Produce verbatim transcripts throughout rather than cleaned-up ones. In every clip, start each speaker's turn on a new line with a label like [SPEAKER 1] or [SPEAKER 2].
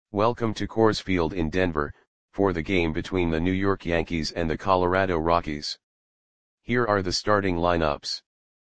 [SPEAKER 1] Welcome to Coors Field in Denver, for the game between the New York Yankees and the Colorado Rockies. Here are the starting lineups.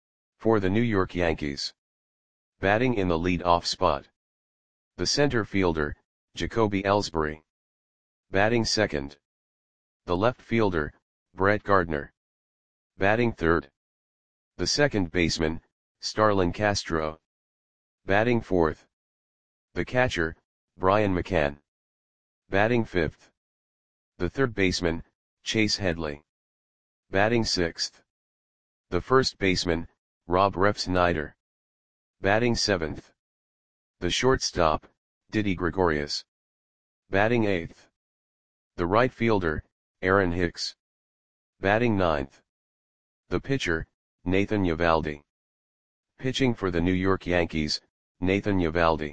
[SPEAKER 1] For the New York Yankees. Batting in the lead-off spot. The center fielder, Jacoby Ellsbury. Batting second. The left fielder, Brett Gardner. Batting third. The second baseman, Starlin Castro. Batting fourth. The catcher, Brian McCann. Batting fifth. The third baseman, Chase Headley. Batting sixth. The first baseman, Rob Refsnyder. Batting seventh. The shortstop, Didi Gregorius. Batting eighth. The right fielder, Aaron Hicks. Batting ninth. The pitcher, Nathan Eovaldi. Pitching for the New York Yankees, Nathan Eovaldi.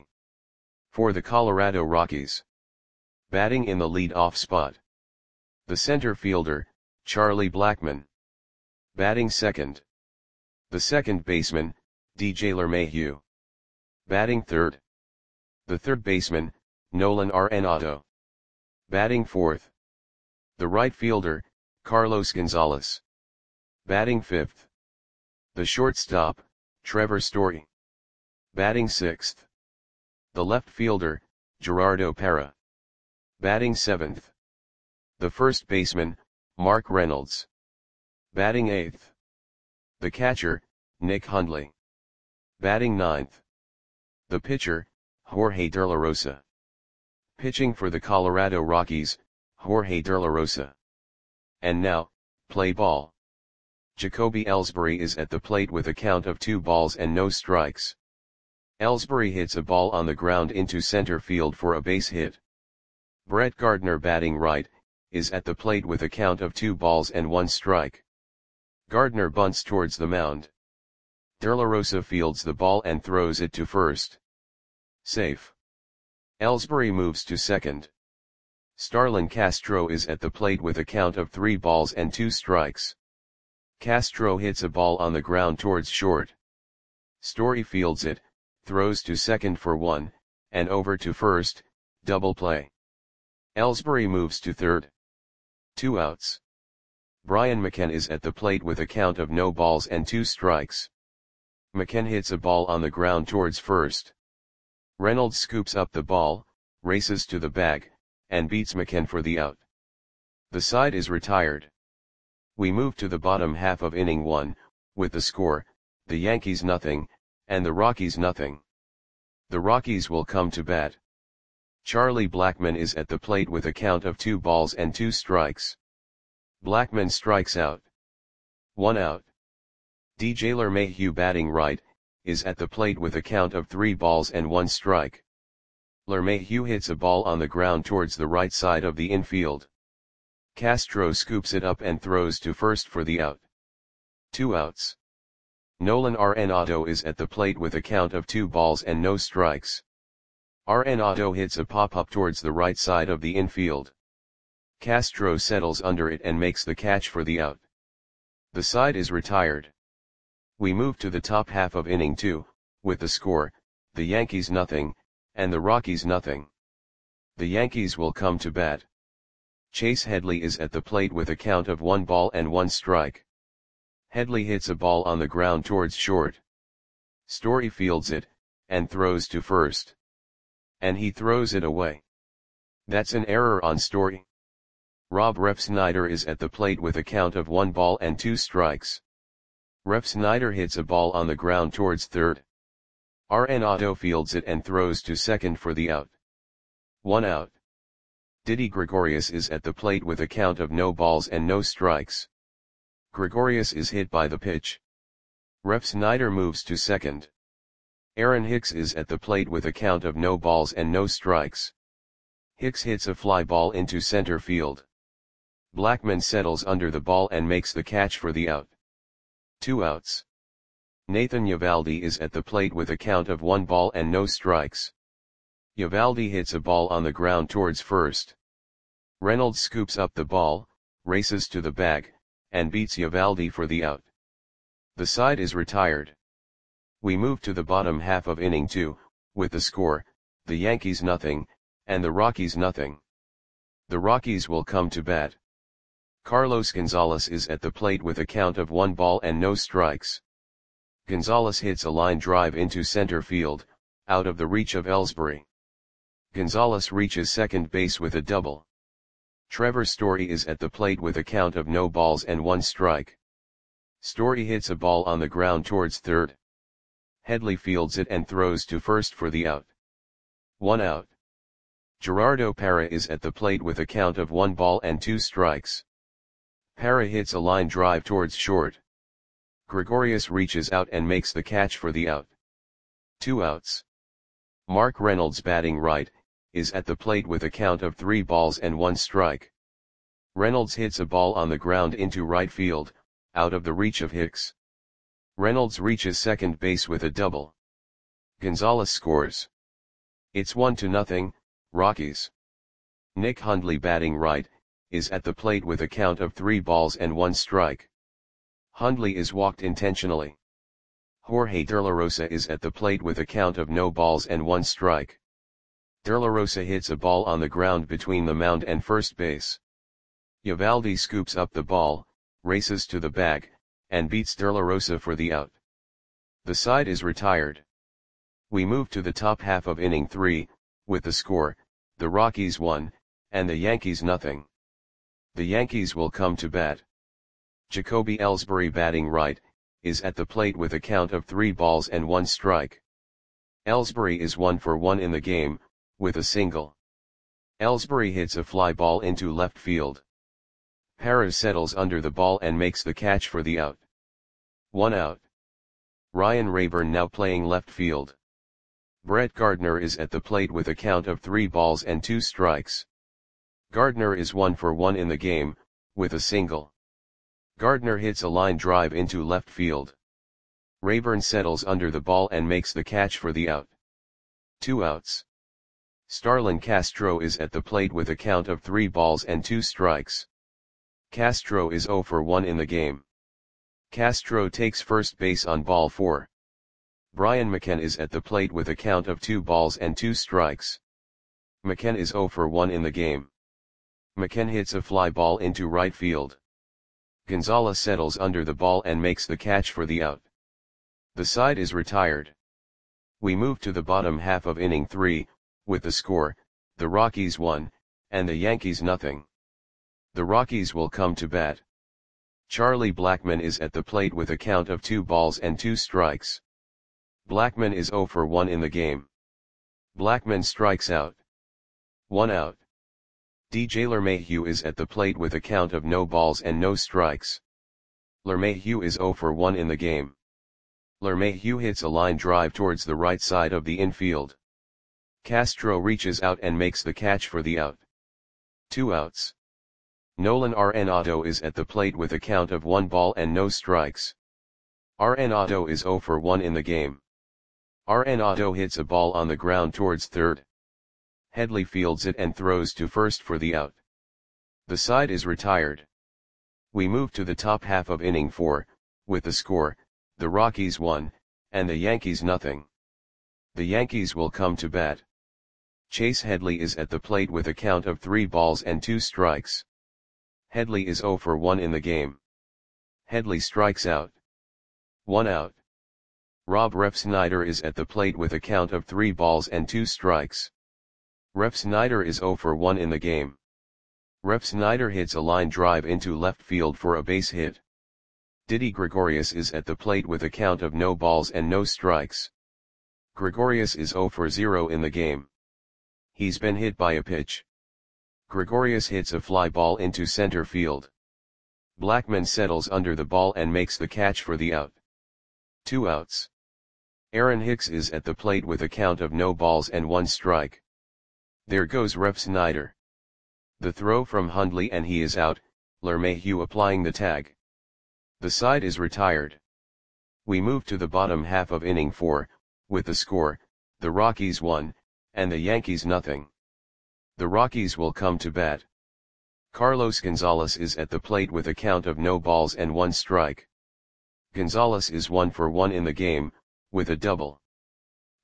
[SPEAKER 1] For the Colorado Rockies. Batting in the lead-off spot. The center fielder, Charlie Blackmon. Batting second. The second baseman, D J LeMahieu. Batting third. The third baseman, Nolan Arenado. Batting fourth. The right fielder, Carlos Gonzalez. Batting fifth. The shortstop, Trevor Story. Batting sixth. The left fielder, Gerardo Parra. Batting seventh. The first baseman, Mark Reynolds. Batting eighth. The catcher, Nick Hundley. Batting ninth. The pitcher, Jorge De La Rosa. Pitching for the Colorado Rockies, Jorge De La Rosa. And now, play ball. Jacoby Ellsbury is at the plate with a count of two balls and no strikes. Ellsbury hits a ball on the ground into center field for a base hit. Brett Gardner, batting right, is at the plate with a count of two balls and one strike. Gardner bunts towards the mound. De La Rosa fields the ball and throws it to first. Safe. Ellsbury moves to second. Starlin Castro is at the plate with a count of three balls and two strikes. Castro hits a ball on the ground towards short. Story fields it, throws to second for one, and over to first, double play. Ellsbury moves to third. Two outs. Brian McCann is at the plate with a count of no balls and two strikes. McCann hits a ball on the ground towards first. Reynolds scoops up the ball, races to the bag, and beats McCann for the out. The side is retired. We move to the bottom half of inning one, with the score, the Yankees nothing, and the Rockies nothing. The Rockies will come to bat. Charlie Blackmon is at the plate with a count of two balls and two strikes. Blackmon strikes out. One out. D J LeMahieu, batting right, is at the plate with a count of three balls and one strike. LeMahieu hits a ball on the ground towards the right side of the infield. Castro scoops it up and throws to first for the out. Two outs. Nolan Arenado is at the plate with a count of two balls and no strikes. Arenado hits a pop-up towards the right side of the infield. Castro settles under it and makes the catch for the out. The side is retired. We move to the top half of inning two, with the score, the Yankees nothing, and the Rockies nothing. The Yankees will come to bat. Chase Headley is at the plate with a count of one ball and one strike. Headley hits a ball on the ground towards short. Story fields it, and throws to first. And he throws it away. That's an error on Story. Rob Refsnyder is at the plate with a count of one ball and two strikes. Refsnyder hits a ball on the ground towards third. Arenado fields it and throws to second for the out. One out. Didi Gregorius is at the plate with a count of no balls and no strikes. Gregorius is hit by the pitch. Refsnyder moves to second. Aaron Hicks is at the plate with a count of no balls and no strikes. Hicks hits a fly ball into center field. Blackmon settles under the ball and makes the catch for the out. Two outs. Nathan Eovaldi is at the plate with a count of one ball and no strikes. Eovaldi hits a ball on the ground towards first. Reynolds scoops up the ball, races to the bag, and beats Eovaldi for the out. The side is retired. We move to the bottom half of inning two, with the score, the Yankees nothing, and the Rockies nothing. The Rockies will come to bat. Carlos Gonzalez is at the plate with a count of one ball and no strikes. Gonzalez hits a line drive into center field, out of the reach of Ellsbury. Gonzalez reaches second base with a double. Trevor Story is at the plate with a count of no balls and one strike. Story hits a ball on the ground towards third. Headley fields it and throws to first for the out. One out. Gerardo Parra is at the plate with a count of one ball and two strikes. Parra hits a line drive towards short. Gregorius reaches out and makes the catch for the out. Two outs. Mark Reynolds, batting right, is at the plate with a count of three balls and one strike. Reynolds hits a ball on the ground into right field, out of the reach of Hicks. Reynolds reaches second base with a double. Gonzalez scores. It's one to nothing, Rockies. Nick Hundley, batting right, is at the plate with a count of three balls and one strike. Hundley is walked intentionally. Jorge De La Rosa is at the plate with a count of no balls and one strike. De La Rosa hits a ball on the ground between the mound and first base. Eovaldi scoops up the ball, races to the bag, and beats De La Rosa for the out. The side is retired. We move to the top half of inning three, with the score, the Rockies one, and the Yankees nothing. The Yankees will come to bat. Jacoby Ellsbury, batting right, is at the plate with a count of three balls and one strike. Ellsbury is one for one in the game, with a single. Ellsbury hits a fly ball into left field. Parra settles under the ball and makes the catch for the out. One out. Ryan Rayburn now playing left field. Brett Gardner is at the plate with a count of three balls and two strikes. Gardner is one for one in the game, with a single. Gardner hits a line drive into left field. Rayburn settles under the ball and makes the catch for the out. Two outs. Starlin Castro is at the plate with a count of three balls and two strikes. Castro is zero for one in the game. Castro takes first base on ball four. Brian McCann is at the plate with a count of two balls and two strikes. McCann is zero for one in the game. McCann hits a fly ball into right field. Gonzalez settles under the ball and makes the catch for the out. The side is retired. We move to the bottom half of inning three, with the score, the Rockies one, and the Yankees nothing. The Rockies will come to bat. Charlie Blackmon is at the plate with a count of two balls and two strikes. Blackmon is zero for one in the game. Blackmon strikes out. One out. D J LeMahieu is at the plate with a count of no balls and no strikes. LeMahieu is zero for one in the game. LeMahieu hits a line drive towards the right side of the infield. Castro reaches out and makes the catch for the out. Two outs. Nolan Arenado is at the plate with a count of one ball and no strikes. Arenado is zero for one in the game. Arenado hits a ball on the ground towards third. Headley fields it and throws to first for the out. The side is retired. We move to the top half of inning four, with the score, the Rockies one, and the Yankees nothing. The Yankees will come to bat. Chase Headley is at the plate with a count of three balls and two strikes. Headley is zero for one in the game. Headley strikes out. One out. Rob Refsnyder is at the plate with a count of three balls and two strikes. Refsnyder is zero for one in the game. Refsnyder hits a line drive into left field for a base hit. Didi Gregorius is at the plate with a count of no balls and no strikes. Gregorius is zero for zero in the game. He's been hit by a pitch. Gregorius hits a fly ball into center field. Blackmon settles under the ball and makes the catch for the out. Two outs. Aaron Hicks is at the plate with a count of no balls and one strike. There goes Refsnyder. The throw from Hundley and he is out, LeMahieu applying the tag. The side is retired. We move to the bottom half of inning four, with the score, the Rockies one, and the Yankees nothing. The Rockies will come to bat. Carlos Gonzalez is at the plate with a count of no balls and one strike. Gonzalez is one for one in the game, with a double.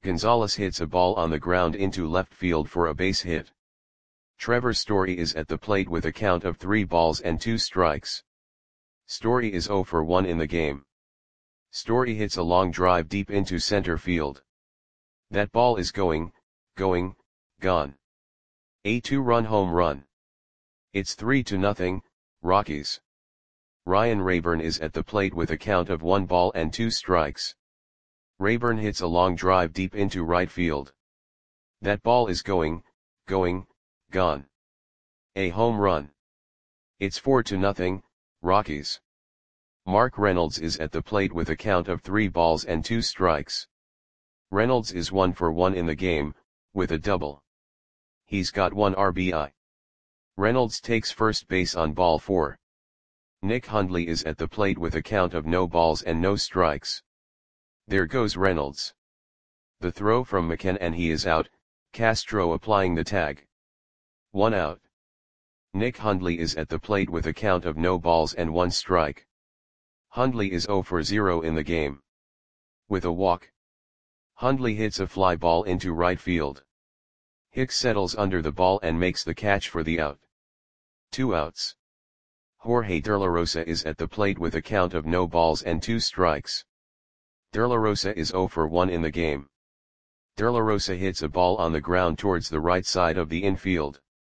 [SPEAKER 1] Gonzalez hits a ball on the ground into left field for a base hit. Trevor Story is at the plate with a count of three balls and two strikes. Story is zero for one in the game. Story hits a long drive deep into center field. That ball is going, going, gone. A two-run home run. It's three to nothing, Rockies. Ryan Raburn is at the plate with a count of one ball and two strikes. Raburn hits a long drive deep into right field. That ball is going, going, gone. A home run. It's four to nothing, Rockies. Mark Reynolds is at the plate with a count of three balls and two strikes. Reynolds is one for one in the game, with a double. He's got one R B I. Reynolds takes first base on ball four. Nick Hundley is at the plate with a count of no balls and no strikes. There goes Reynolds. The throw from McKen and he is out, Castro applying the tag. One out. Nick Hundley is at the plate with a count of no balls and one strike. Hundley is zero for zero in the game. With a walk. Hundley hits a fly ball into right field. Hicks settles under the ball and makes the catch for the out. Two outs. Jorge De La Rosa is at the plate with a count of no balls and two strikes. De La Rosa is zero for one in the game. De La Rosa hits a ball on the ground towards the right side of the infield.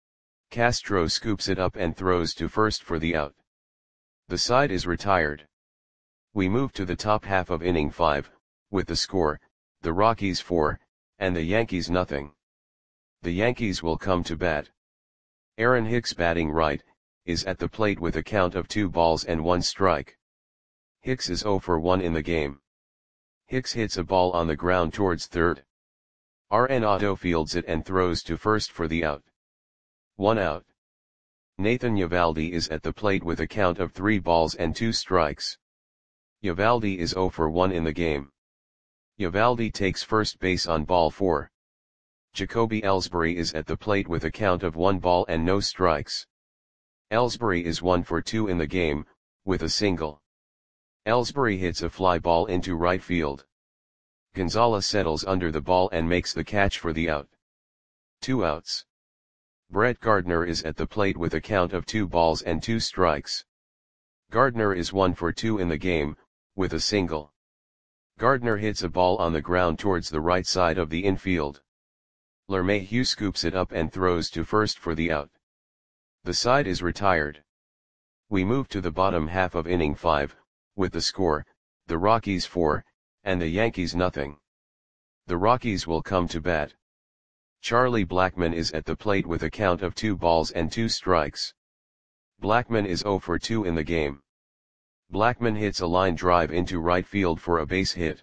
[SPEAKER 1] Castro scoops it up and throws to first for the out. The side is retired. We move to the top half of inning five, with the score, the Rockies four, and the Yankees nothing. The Yankees will come to bat. Aaron Hicks batting right, is at the plate with a count of two balls and one strike. Hicks is zero for one in the game. Hicks hits a ball on the ground towards third. Arenado fields it and throws to first for the out. One out. Nathan Eovaldi is at the plate with a count of three balls and two strikes. Eovaldi is zero for one in the game. Eovaldi takes first base on ball four. Jacoby Ellsbury is at the plate with a count of one ball and no strikes. Ellsbury is one for two in the game, with a single. Ellsbury hits a fly ball into right field. Gonzalez settles under the ball and makes the catch for the out. Two outs. Brett Gardner is at the plate with a count of two balls and two strikes. Gardner is one for two in the game, with a single. Gardner hits a ball on the ground towards the right side of the infield. LeMahieu scoops it up and throws to first for the out. The side is retired. We move to the bottom half of inning five, with the score, the Rockies four, and the Yankees nothing. The Rockies will come to bat. Charlie Blackmon is at the plate with a count of two balls and two strikes. Blackmon is zero for two in the game. Blackmon hits a line drive into right field for a base hit.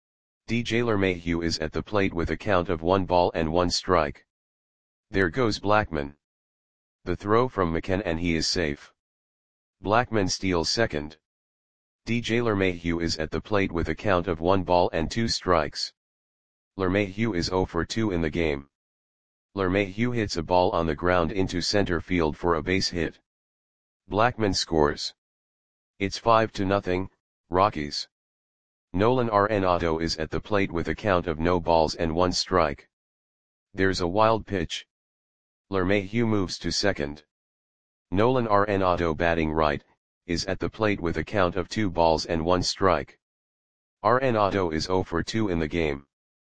[SPEAKER 1] D J LeMahieu is at the plate with a count of one ball and one strike. There goes Blackmon. The throw from McKen and he is safe. Blackmon steals second. D J LeMahieu is at the plate with a count of one ball and two strikes. LeMahieu is zero for two in the game. LeMahieu hits a ball on the ground into center field for a base hit. Blackmon scores. It's five to nothing, Rockies. Nolan Arenado is at the plate with a count of no balls and one strike. There's a wild pitch. LeMahieu moves to second. Nolan Arenado batting right, is at the plate with a count of two balls and one strike. Arenado is zero for two in the game.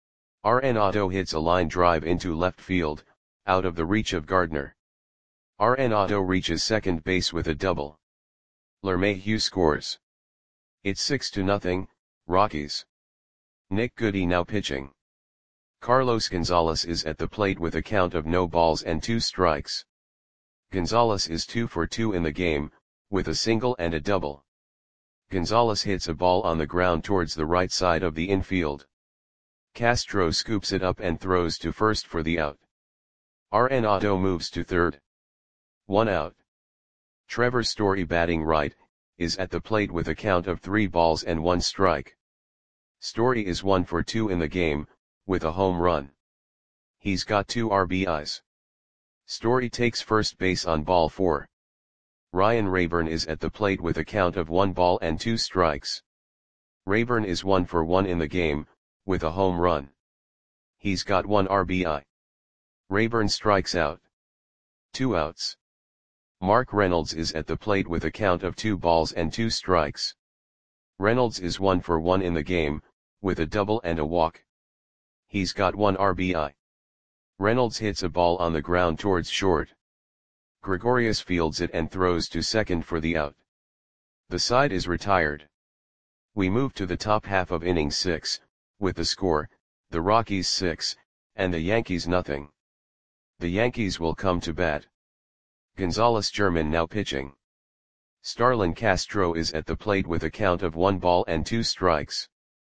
[SPEAKER 1] Arenado hits a line drive into left field, out of the reach of Gardner. Arenado reaches second base with a double. LeMahieu scores. It's six to nothing, Rockies. Nick Goody now pitching. Carlos Gonzalez is at the plate with a count of no balls and two strikes. Gonzalez is two for two in the game, with a single and a double. Gonzalez hits a ball on the ground towards the right side of the infield. Castro scoops it up and throws to first for the out. Arenado moves to third. One out. Trevor Story batting right, is at the plate with a count of three balls and one strike. Story is one for two in the game, with a home run. He's got two R B Is. Story takes first base on ball four. Ryan Raburn is at the plate with a count of one ball and two strikes. Raburn is one for one in the game, with a home run. He's got one R B I. Rayburn strikes out. Two outs. Mark Reynolds is at the plate with a count of two balls and two strikes. Reynolds is one for one in the game, with a double and a walk. He's got one R B I. Reynolds hits a ball on the ground towards short. Gregorius fields it and throws to second for the out. The side is retired. We move to the top half of inning six, with the score, the Rockies six, and the Yankees nothing. The Yankees will come to bat. Gonzalez German now pitching. Starlin Castro is at the plate with a count of one ball and two strikes.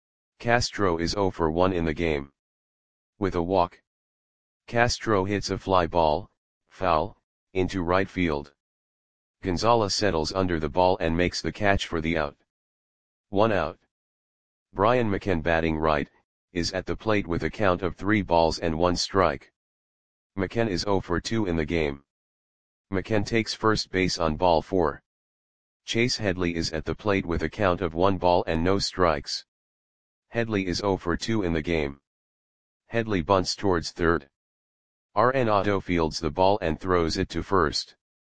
[SPEAKER 1] Castro is zero for one in the game. With a walk. Castro hits a fly ball, foul, into right field. Gonzalez settles under the ball and makes the catch for the out. One out. Brian McCann batting right, is at the plate with a count of three balls and one strike. McCann is zero for two in the game. McCann takes first base on ball four. Chase Headley is at the plate with a count of one ball and no strikes. Headley is zero for two in the game. Headley bunts towards third. Arenado fields the ball and throws it to first.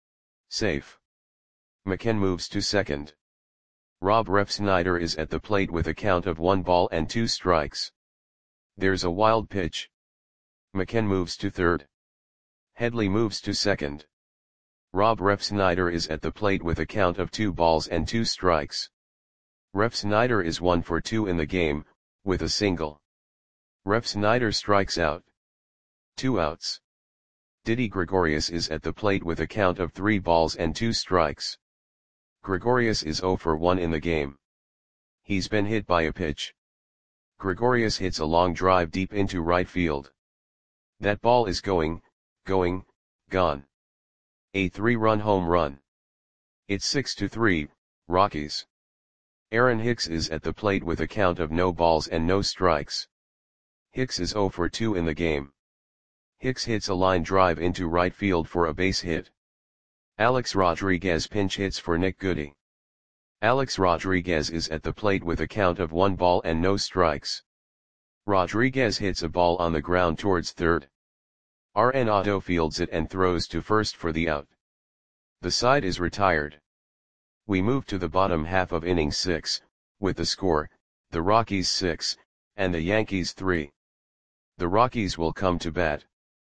[SPEAKER 1] Safe. McCann moves to second. Rob Refsnyder is at the plate with a count of one ball and two strikes. There's a wild pitch. McCann moves to third. Headley moves to second. Rob Refsnyder is at the plate with a count of two balls and two strikes. Refsnyder is one for two in the game, with a single. Refsnyder strikes out. Two outs. Didi Gregorius is at the plate with a count of three balls and two strikes. Gregorius is zero for one in the game. He's been hit by a pitch. Gregorius hits a long drive deep into right field. That ball is going, going, gone. A three-run home run. It's six to three, Rockies. Aaron Hicks is at the plate with a count of no balls and no strikes. Hicks is zero for two in the game. Hicks hits a line drive into right field for a base hit. Alex Rodriguez pinch hits for Nick Goody. Alex Rodriguez is at the plate with a count of one ball and no strikes. Rodriguez hits a ball on the ground towards third. Arenado fields it and throws to first for the out. The side is retired. We move to the bottom half of inning six, with the score, the Rockies six, and the Yankees three. The Rockies will come to bat.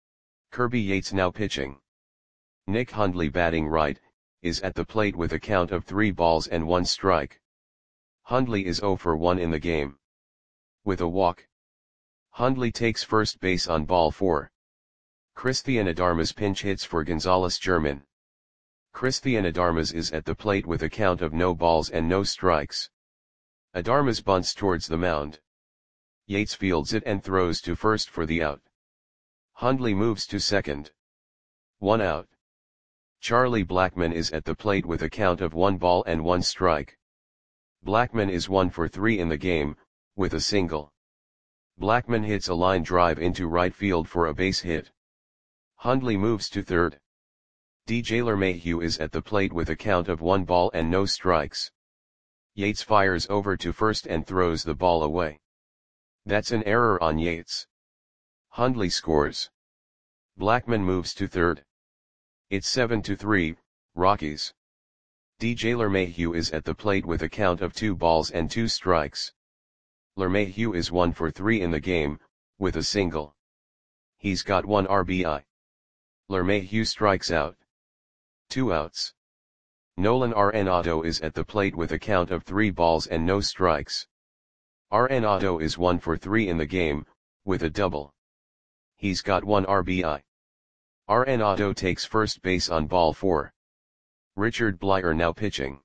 [SPEAKER 1] Kirby Yates now pitching. Nick Hundley batting right, is at the plate with a count of three balls and one strike. Hundley is zero for one in the game. With a walk. Hundley takes first base on ball four. Christian Adarmas pinch hits for Gonzalez German. Christian Adarmas is at the plate with a count of no balls and no strikes. Adarmas bunts towards the mound. Yates fields it and throws to first for the out. Hundley moves to second. One out. Charlie Blackmon is at the plate with a count of one ball and one strike. Blackmon is one for three in the game, with a single. Blackmon hits a line drive into right field for a base hit. Hundley moves to third. D J LeMahieu is at the plate with a count of one ball and no strikes. Yates fires over to first and throws the ball away. That's an error on Yates. Hundley scores. Blackmon moves to third. It's seven to three, Rockies. D J LeMahieu is at the plate with a count of two balls and two strikes. LeMahieu is one for three in the game, with a single. He's got one R B I. LeMahieu strikes out. Two outs. Nolan Arenado is at the plate with a count of three balls and no strikes. Arenado is one for three in the game, with a double. He's got one R B I. Arenado takes first base on ball four. Richard Bleier now pitching.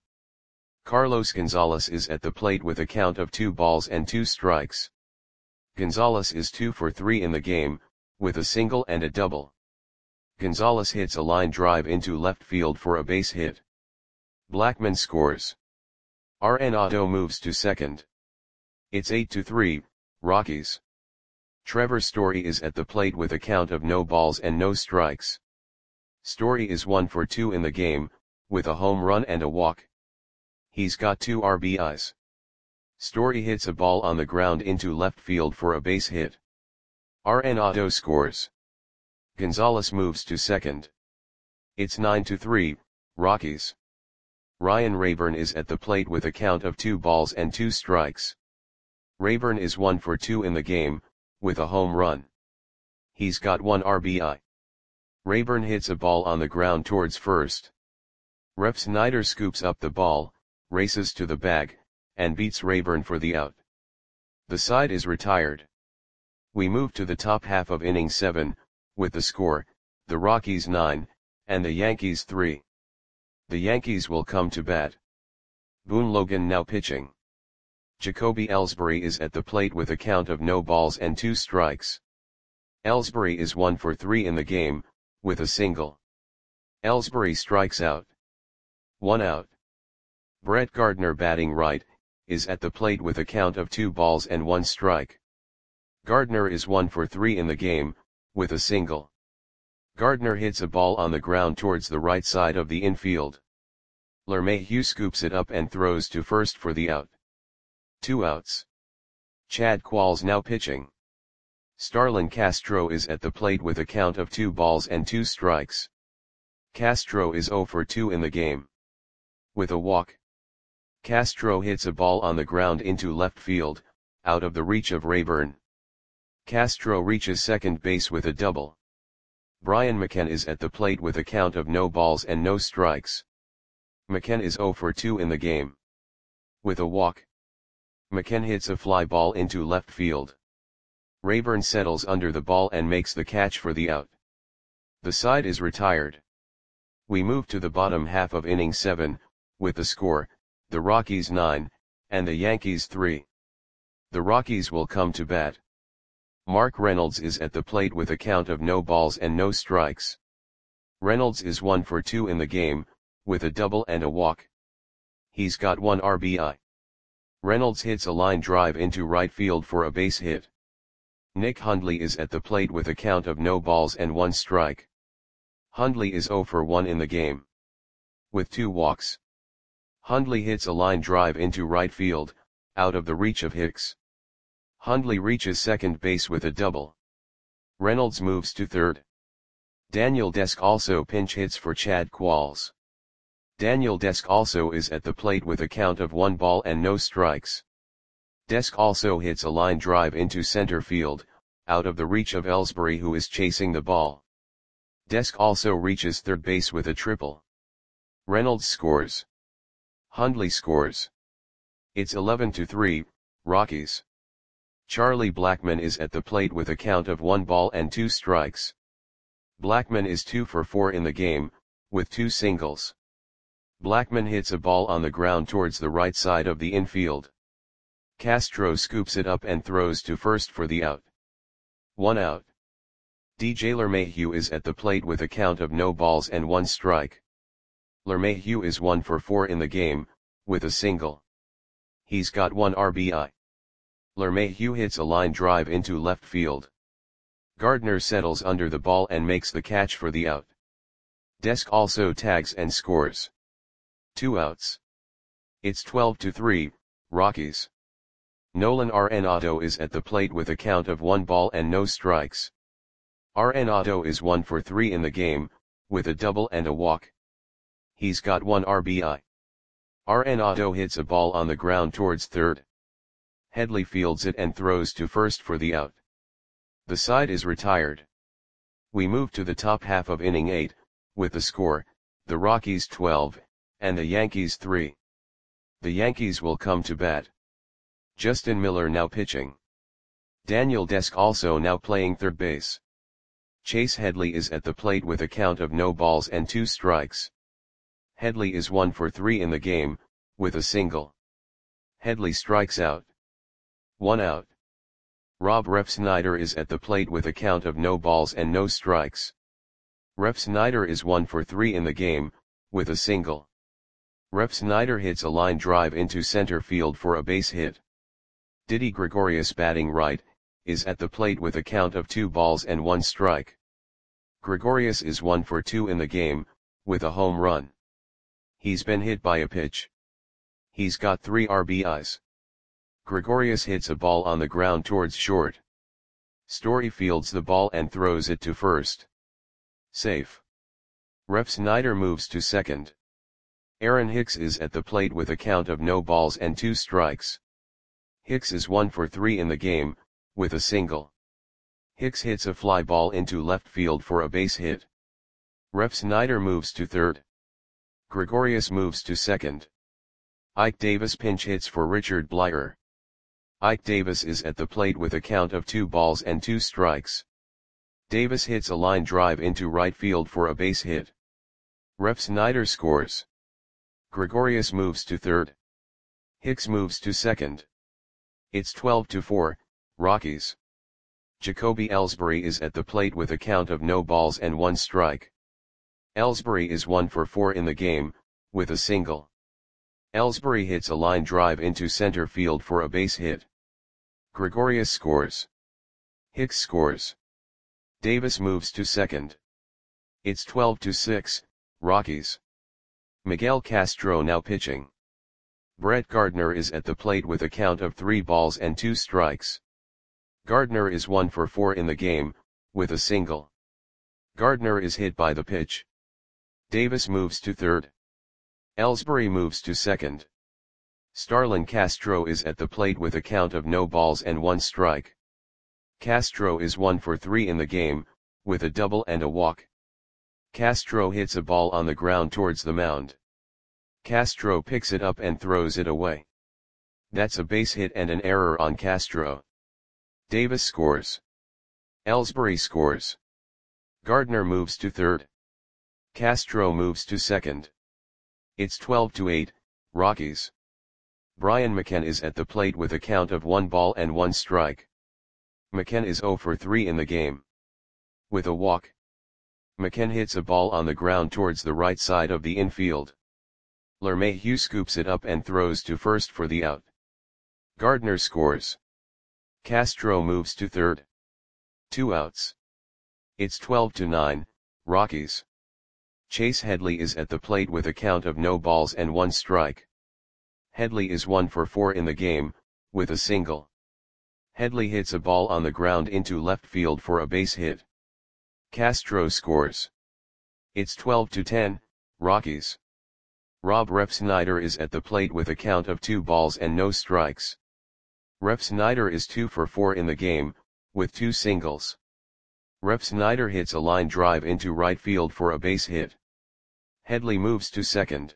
[SPEAKER 1] Carlos Gonzalez is at the plate with a count of two balls and two strikes. Gonzalez is two for three in the game, with a single and a double. Gonzalez hits a line drive into left field for a base hit. Blackmon scores. Arenado moves to second. It's eight to three, Rockies. Trevor Story is at the plate with a count of no balls and no strikes. Story is one for two in the game, with a home run and a walk. He's got two R B Is. Story hits a ball on the ground into left field for a base hit. Arenado scores. Gonzalez moves to second. It's nine to three, Rockies. Ryan Raburn is at the plate with a count of two balls and two strikes. Raburn is one for two in the game, with a home run. He's got one R B I. Raburn hits a ball on the ground towards first. Refsnyder scoops up the ball, races to the bag, and beats Raburn for the out. The side is retired. We move to the top half of inning seven, with the score, the Rockies nine, and the Yankees three. The Yankees will come to bat. Boone Logan now pitching. Jacoby Ellsbury is at the plate with a count of no balls and two strikes. Ellsbury is one for three in the game, with a single. Ellsbury strikes out. One out. Brett Gardner batting right, is at the plate with a count of two balls and one strike. Gardner is one for three in the game, with a single. Gardner hits a ball on the ground towards the right side of the infield. LeMahieu scoops it up and throws to first for the out. Two outs. Chad Qualls now pitching. Starlin Castro is at the plate with a count of two balls and two strikes. Castro is zero for two in the game. With a walk. Castro hits a ball on the ground into left field, out of the reach of Raburn. Castro reaches second base with a double. Brian McCann is at the plate with a count of no balls and no strikes. McCann is zero for two in the game. With a walk. McCann hits a fly ball into left field. Raburn settles under the ball and makes the catch for the out. The side is retired. We move to the bottom half of inning seven, with the score, the Rockies nine, and the Yankees three. The Rockies will come to bat. Mark Reynolds is at the plate with a count of no balls and no strikes. Reynolds is one for two in the game, with a double and a walk. He's got one R B I. Reynolds hits a line drive into right field for a base hit. Nick Hundley is at the plate with a count of no balls and one strike. Hundley is zero for one in the game. With two walks. Hundley hits a line drive into right field, out of the reach of Hicks. Hundley reaches second base with a double. Reynolds moves to third. Daniel Desk also pinch hits for Chad Qualls. Daniel Desk also is at the plate with a count of one ball and no strikes. Desk also hits a line drive into center field, out of the reach of Ellsbury who is chasing the ball. Desk also reaches third base with a triple. Reynolds scores. Hundley scores. It's eleven to three, Rockies. Charlie Blackmon is at the plate with a count of one ball and two strikes. Blackmon is two for four in the game, with two singles. Blackmon hits a ball on the ground towards the right side of the infield. Castro scoops it up and throws to first for the out. One out. D J LeMahieu is at the plate with a count of no balls and one strike. LeMahieu is one for four in the game, with a single. He's got one R B I. LeMahieu hits a line drive into left field. Gardner settles under the ball and makes the catch for the out. Desk also tags and scores. Two outs. It's twelve to three, Rockies. Nolan Arenado is at the plate with a count of one ball and no strikes. Arenado is one for three in the game, with a double and a walk. He's got one R B I. Arenado hits a ball on the ground towards third. Headley fields it and throws to first for the out. The side is retired. We move to the top half of inning eight, with the score, the Rockies twelve, and the Yankees three. The Yankees will come to bat. Justin Miller now pitching. Daniel Desk also now playing third base. Chase Headley is at the plate with a count of no balls and two strikes. Headley is one for three in the game, with a single. Headley strikes out. One out. Rob Refsnyder is at the plate with a count of no balls and no strikes. Refsnyder is one for three in the game, with a single. Refsnyder hits a line drive into center field for a base hit. Didi Gregorius batting right, is at the plate with a count of two balls and one strike. Gregorius is one for two in the game, with a home run. He's been hit by a pitch. He's got three R B Is. Gregorius hits a ball on the ground towards short. Story fields the ball and throws it to first. Safe. Refsnyder moves to second. Aaron Hicks is at the plate with a count of no balls and two strikes. Hicks is one for three in the game, with a single. Hicks hits a fly ball into left field for a base hit. Refsnyder moves to third. Gregorius moves to second. Ike Davis pinch hits for Richard Bleier. Ike Davis is at the plate with a count of two balls and two strikes. Davis hits a line drive into right field for a base hit. Refsnyder scores. Gregorius moves to third. Hicks moves to second. It's twelve to four, Rockies. Jacoby Ellsbury is at the plate with a count of no balls and one strike. Ellsbury is one for four in the game, with a single. Ellsbury hits a line drive into center field for a base hit. Gregorius scores. Hicks scores. Davis moves to second. It's twelve to six, Rockies. Miguel Castro now pitching. Brett Gardner is at the plate with a count of three balls and two strikes. Gardner is one for four in the game, with a single. Gardner is hit by the pitch. Davis moves to third. Ellsbury moves to second. Starlin Castro is at the plate with a count of no balls and one strike. Castro is one for three in the game, with a double and a walk. Castro hits a ball on the ground towards the mound. Castro picks it up and throws it away. That's a base hit and an error on Castro. Davis scores. Ellsbury scores. Gardner moves to third. Castro moves to second. It's twelve to eight, Rockies. Brian McKenna is at the plate with a count of one ball and one strike. McKenna is zero for three in the game. With a walk. McKenna hits a ball on the ground towards the right side of the infield. LeMahieu scoops it up and throws to first for the out. Gardner scores. Castro moves to third. Two outs. It's twelve to nine, Rockies. Chase Headley is at the plate with a count of no balls and one strike. Headley is one for four in the game, with a single. Headley hits a ball on the ground into left field for a base hit. Castro scores. It's twelve to ten, Rockies. Rob Refsnyder is at the plate with a count of two balls and no strikes. Refsnyder is two for four in the game, with two singles. Refsnyder hits a line drive into right field for a base hit. Headley moves to second.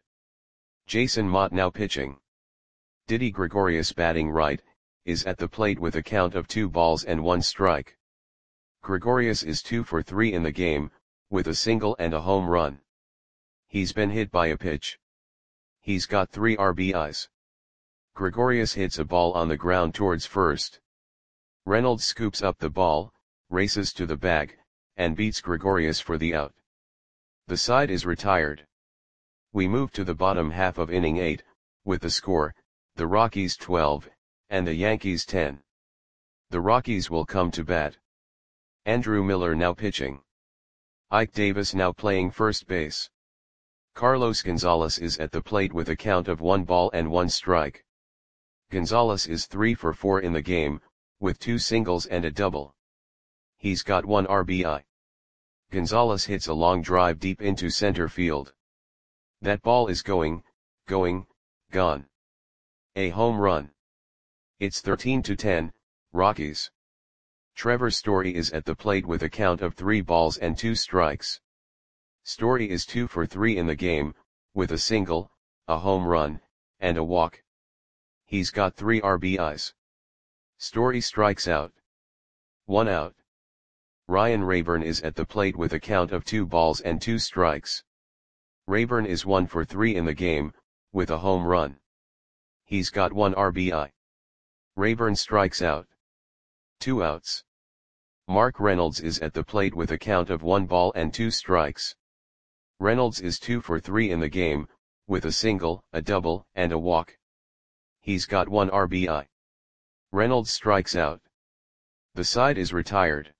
[SPEAKER 1] Jason Mott now pitching. Didi Gregorius batting right, is at the plate with a count of two balls and one strike. Gregorius is two for three in the game, with a single and a home run. He's been hit by a pitch. He's got three R B Is. Gregorius hits a ball on the ground towards first. Reynolds scoops up the ball, races to the bag, and beats Gregorius for the out. The side is retired. We move to the bottom half of inning eight, with the score, the Rockies twelve, and the Yankees ten. The Rockies will come to bat. Andrew Miller now pitching. Ike Davis now playing first base. Carlos Gonzalez is at the plate with a count of one ball and one strike. Gonzalez is three for four in the game, with two singles and a double. He's got one R B I. Gonzalez hits a long drive deep into center field. That ball is going, going, gone. A home run. It's thirteen to ten, Rockies. Trevor Story is at the plate with a count of three balls and two strikes. Story is two for three in the game, with a single, a home run, and a walk. He's got three R B Is. Story strikes out. One out. Ryan Rayburn is at the plate with a count of two balls and two strikes. Rayburn is one for three in the game, with a home run. He's got one R B I. Rayburn strikes out. Two outs. Mark Reynolds is at the plate with a count of one ball and two strikes. Reynolds is two for three in the game, with a single, a double, and a walk. He's got one R B I. Reynolds strikes out. The side is retired.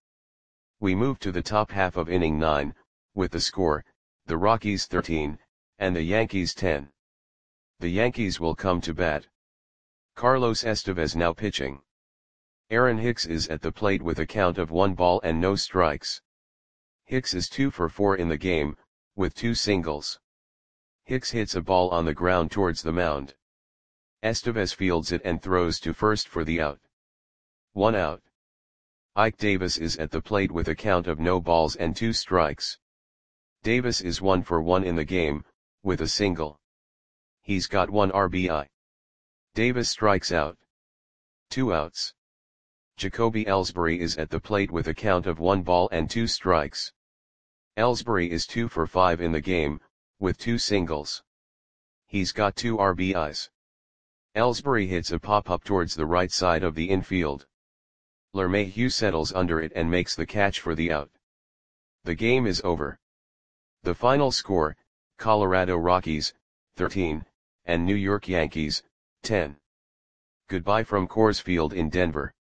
[SPEAKER 1] We move to the top half of inning nine, with the score, the Rockies thirteen, and the Yankees ten. The Yankees will come to bat. Carlos Estevez now pitching. Aaron Hicks is at the plate with a count of one ball and no strikes. Hicks is two for four in the game, with two singles. Hicks hits a ball on the ground towards the mound. Estevez fields it and throws to first for the out. One out. Ike Davis is at the plate with a count of no balls and two strikes. Davis is one for one in the game, with a single. He's got one R B I. Davis strikes out. Two outs. Jacoby Ellsbury is at the plate with a count of one ball and two strikes. Ellsbury is two for five in the game, with two singles. He's got two R B Is. Ellsbury hits a pop-up towards the right side of the infield. LeMahieu settles under it and makes the catch for the out. The game is over. The final score, Colorado Rockies, thirteen, and New York Yankees, ten. Goodbye from Coors Field in Denver.